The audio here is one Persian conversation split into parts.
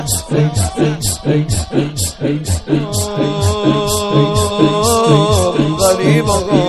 غریب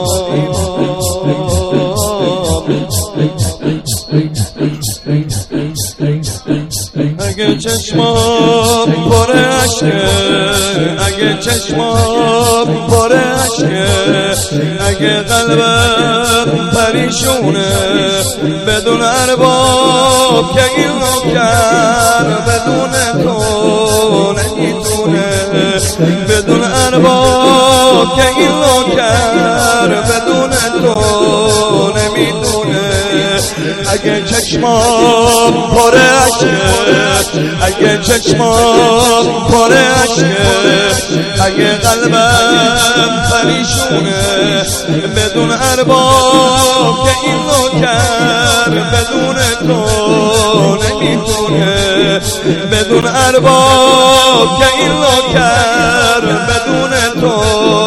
اگه چشمام پر عشقه، اگه چشمام پر عشقه، اگه قلبم پریشونه، بدون ارباب که این نوکر بدون تو نمیتونه، بدون ارباب که این نوکر بدون تو نمیتونه. اگه چشمام پر عشقه، اگه چشمام پر عشقه، اگه قلبم پریشونه، بدون ارباب که این نوکر بدون تو نمیتونه، بدون ارباب که این نوکر بدون تو.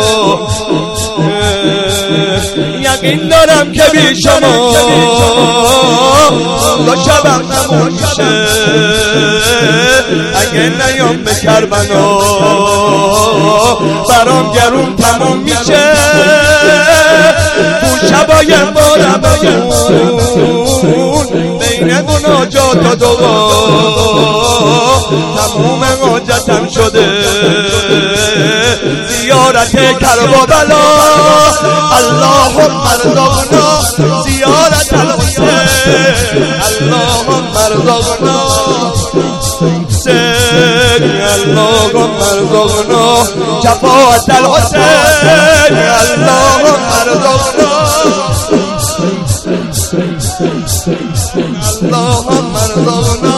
یقین دارم که بی شما دو شبم نمون میشه، اگه نیام به کربلا برام گرون تموم میشه. تو شبای بارمون بین مناجات و دعا تموم حاجتم شده زیارت کربلا. اللهم ارزقنا زیارت الحسین، اللهم ارزقنا حسین، اللهم ارزقنا شفاعت الحسین، اللهم ارزقنا، اللهم ارزقنا،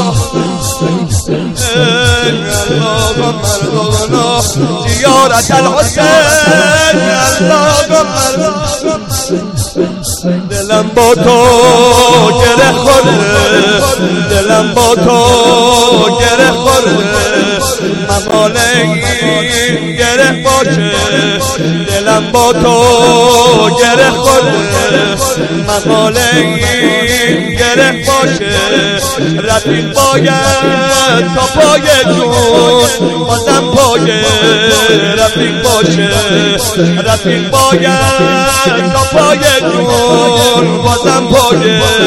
اللهم ارزقنا زیارت الحسین، اللهم ارزقنا. دلم با تو گره خورده، دلم با تو گره خورده، ممال این گره باشه، دلم با تو گره خورده، ممال این گره باشه. رفیق باید تا پای جون بازم پای رفیق باشه، رفیق باید تا پای جون بازم پای.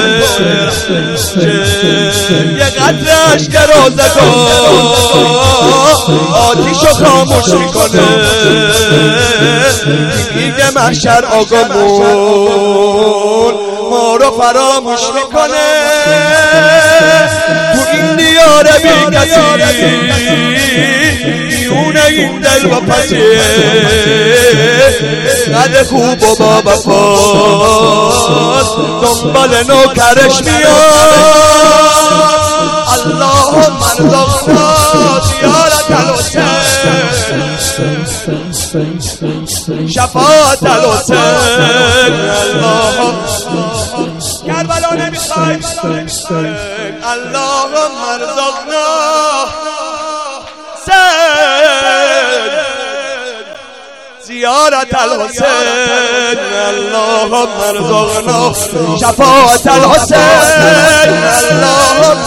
یه قطره عشق روزگار آتیشو خاموش میکنه، دیگه محشر آقامون ما رو فراموش میکنه. تو این دیار بی کسی میونه این دل و پسیه، قد خوب و با وفاست دنبال نوکرش میاد. اللهم ارزقنا زیارت الحسین، شفاعت الحسین، اللهم کربلا نمیخوایم، اللهم ارزقنا زیارت الحسین، اللهم ارزقنا شفاعت الحسین، اللهم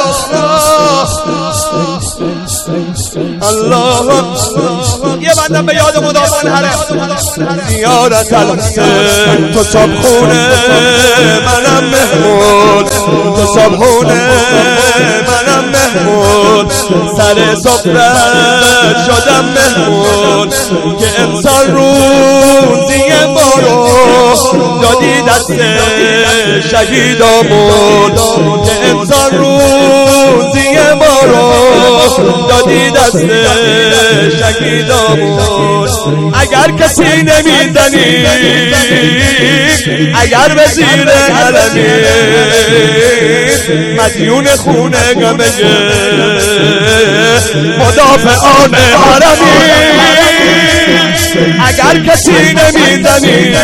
ارزقنا، اللهم. یه بندم به یاد مدافعان حرم. زیارت الحسین تو صبحونه منم مهمون، تو صبحونه منم مهمون، سر سفرت شدم مهمون، که امسال روزی ما رو دادی دست شهیدامون، که امسال روزی ما رو دادی دست شهیدامون. اگر کسی نمیدنی، اگر به زیر علمی مدیون خونه گمه مدافعان حرمی، اگر کسی نمیدنی،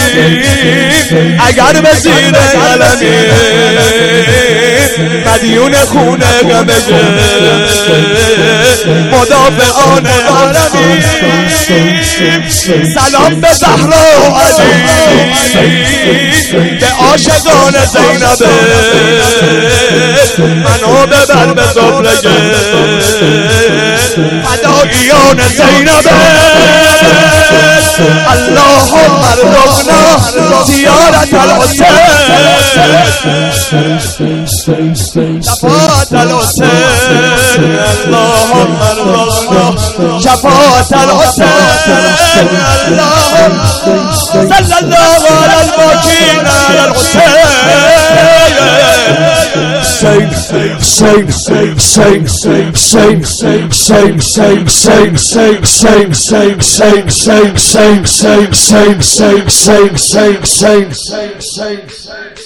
اگر به زیر علمی مدیون خونه گمه مدافعان عالمین سلام به زهرا و علی به عاشقان زینب منو ببر به زمره فداییان زینب اللهم ارزقنا زیارت الحسین شفاعت الحسین اللهم ارزقنا شفاعت الحسین اللهم صلی الله علی المکین علی الحسین same